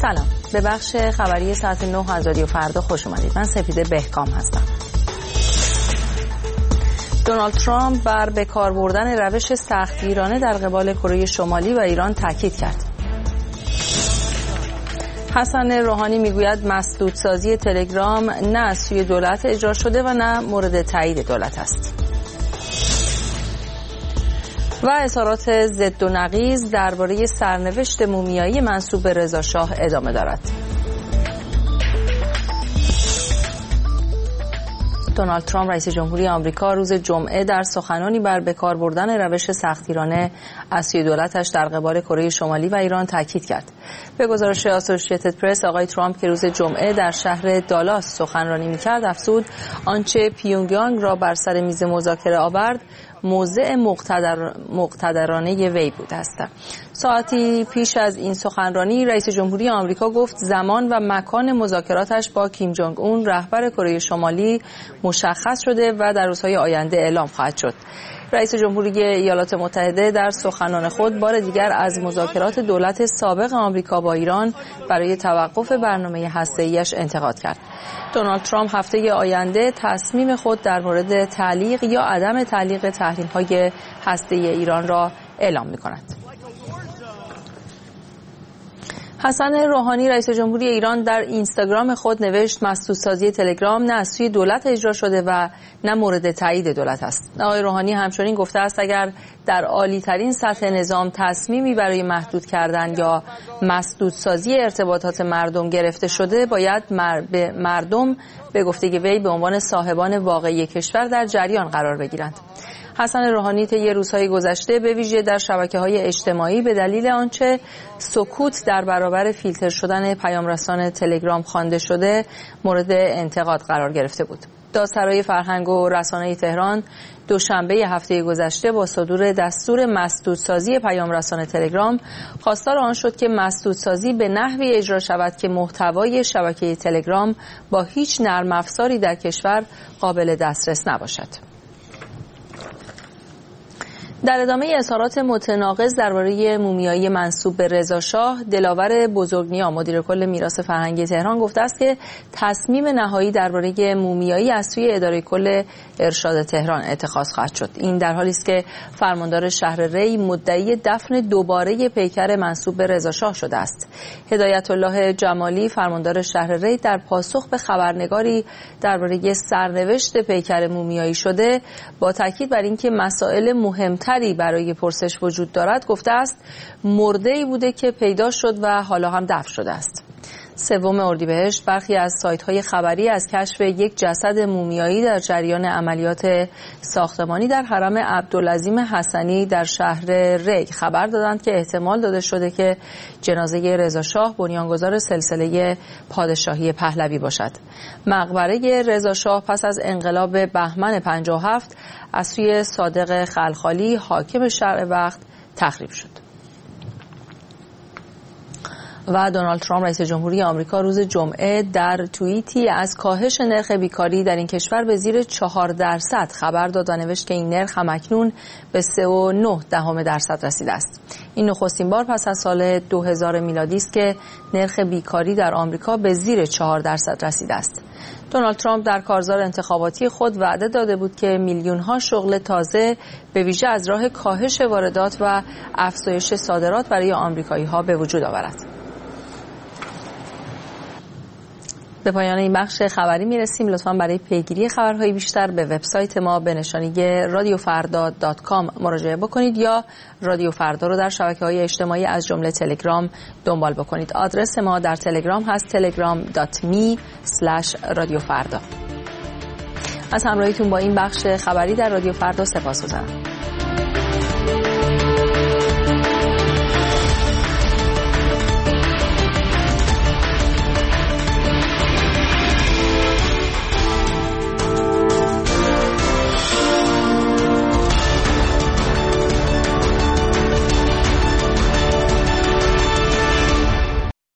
سلام، به بخش خبری ساعت 9 از رادیو فردا خوش اومدید. من سپیده بهکام هستم. دونالد ترامپ بر به کار بردن روش سختگیرانه در قبال کره شمالی و ایران تاکید کرد. حسن روحانی میگوید مسدودسازی تلگرام نه از سوی دولت اجرا شده و نه مورد تایید دولت است. و اظهارات ضد و نقیض درباره سرنوشت مومیایی منسوب به رضا شاه ادامه دارد. دونالد ترامپ رئیس جمهوری آمریکا روز جمعه در سخنانی بر به کار بردن روش سختگیرانه از سوی دولتش در قبال کره شمالی و ایران تاکید کرد. به گزارش اسوسییتد پرس، آقای ترامپ که روز جمعه در شهر دالاس سخنرانی می‌کرد افزود آنچه پیونگیانگ را بر سر میز مذاکره آورد موضع مقتدرانه وی بوده است. ساعتی پیش از این سخنرانی رئیس جمهوری آمریکا گفت زمان و مکان مذاکراتش با کیم جونگ اون رهبر کره شمالی مشخص شده و در روزهای آینده اعلام خواهد شد. رئیس جمهوری ایالات متحده در سخنان خود بار دیگر از مذاکرات دولت سابق آمریکا با ایران برای توقف برنامه هسته‌ایش انتقاد کرد. دونالد ترامپ هفته آینده تصمیم خود در مورد تعلیق یا عدم تعلیق تحریم‌های هسته‌ای ایران را اعلام می‌کند. حسن روحانی رئیس جمهوری ایران در اینستاگرام خود نوشت مسدودسازی تلگرام نه از سوی دولت اجرا شده و نه مورد تایید دولت است. آقای روحانی همچنین گفته است اگر در عالی‌ترین سطح نظام تصمیمی برای محدود کردن یا مسدودسازی ارتباطات مردم گرفته شده باید مردم به گفته وی به عنوان صاحبان واقعی کشور در جریان قرار بگیرند. حسن روحانی طی روزهای گذشته به ویژه در شبکه‌های اجتماعی به دلیل آنچه سکوت در برابر فیلتر شدن پیام‌رسان تلگرام خوانده شده مورد انتقاد قرار گرفته بود. دادسرای فرهنگ و رسانه تهران دوشنبه هفته گذشته با صدور دستور مسدودسازی پیام‌رسان تلگرام خواستار آن شد که مسدودسازی به نحوی اجرا شود که محتوای شبکه تلگرام با هیچ نرم افزاری در کشور قابل دسترس نباشد. در ادامه اظهارات متناقض درباره مومیایی منسوب به رضا شاه، دلاور بزرگنیا مدیر کل میراث فرهنگی تهران گفته است که تصمیم نهایی درباره مومیایی از سوی اداره کل ارشاد تهران اتخاذ خواهد شد. این در حالی است که فرماندار شهر ری مدعی دفن دوباره پیکر منسوب به رضا شاه شده است. هدایت الله جمالی فرماندار شهر ری در پاسخ به خبرنگاری درباره سرنوشت پیکر مومیایی شده با تاکید بر اینکه مسائل مهمتر برای پرسش وجود دارد گفته است مرده‌ای بوده که پیدا شد و حالا هم دفن شده است. 3 اردیبهشت برخی از سایت‌های خبری از کشف یک جسد مومیایی در جریان عملیات ساختمانی در حرم عبدالعظیم حسنی در شهر ری خبر دادند که احتمال داده شده که جنازه رضا شاه بنیانگذار سلسله پادشاهی پهلوی باشد. مقبره رضا شاه پس از انقلاب بهمن 57 از سوی صادق خلخالی حاکم شرع وقت تخریب شد. و دونالد ترامپ رئیس جمهوری آمریکا روز جمعه در توییتی از کاهش نرخ بیکاری در این کشور به زیر 4% خبر داد و نوشت که این نرخ همکنون به 3.9% رسیده است. این نخستین بار پس از سال 2000 میلادی است که نرخ بیکاری در آمریکا به زیر 4% رسیده است. دونالد ترامپ در کارزار انتخاباتی خود وعده داده بود که میلیون‌ها شغل تازه به ویژه از راه کاهش واردات و افزایش صادرات برای آمریکایی‌ها به وجود آورد. به پایان این بخش خبری میرسیم. لطفاً برای پیگیری خبرهای بیشتر به وبسایت ما به نشانی radiofarda.com مراجعه بکنید یا رادیو فردا رو در شبکه‌های اجتماعی از جمله تلگرام دنبال بکنید. آدرس ما در تلگرام هست telegram.me/radiofarda. از همراهیتون با این بخش خبری در رادیو فردا سپاسگزارم.